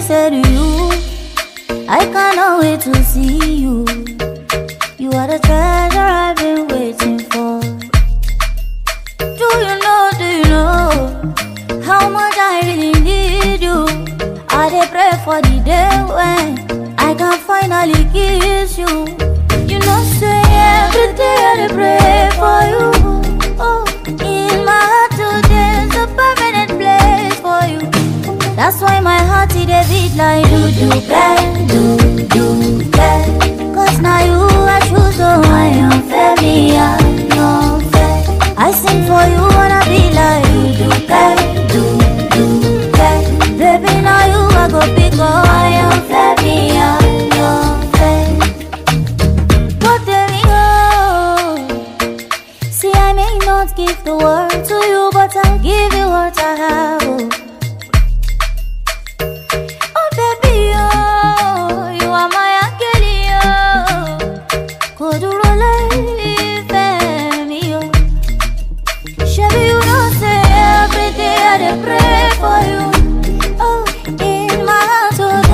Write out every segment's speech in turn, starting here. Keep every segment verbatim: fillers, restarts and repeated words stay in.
say to you, I cannot wait to see you. You are the treasure I've been waiting for. Do you know, do you know how much I really need you? I dey pray for the day when I can finally kiss you. You know, say every day I dey pray for you. Oh, in my heart today's a permanent place for you. That's why my heart it a beat like do do bang, do do bang. Cause now you I choose, so I am fair, me I am fair. I sing for you wanna be like do do bang, do do bang. Baby now you I go pick up, I am fair, me I am fair. But there we go. See I may not give the world to you, but I'll give you what I have. Oh.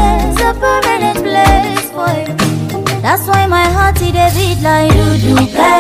That's why my heart it a beat like do do bang.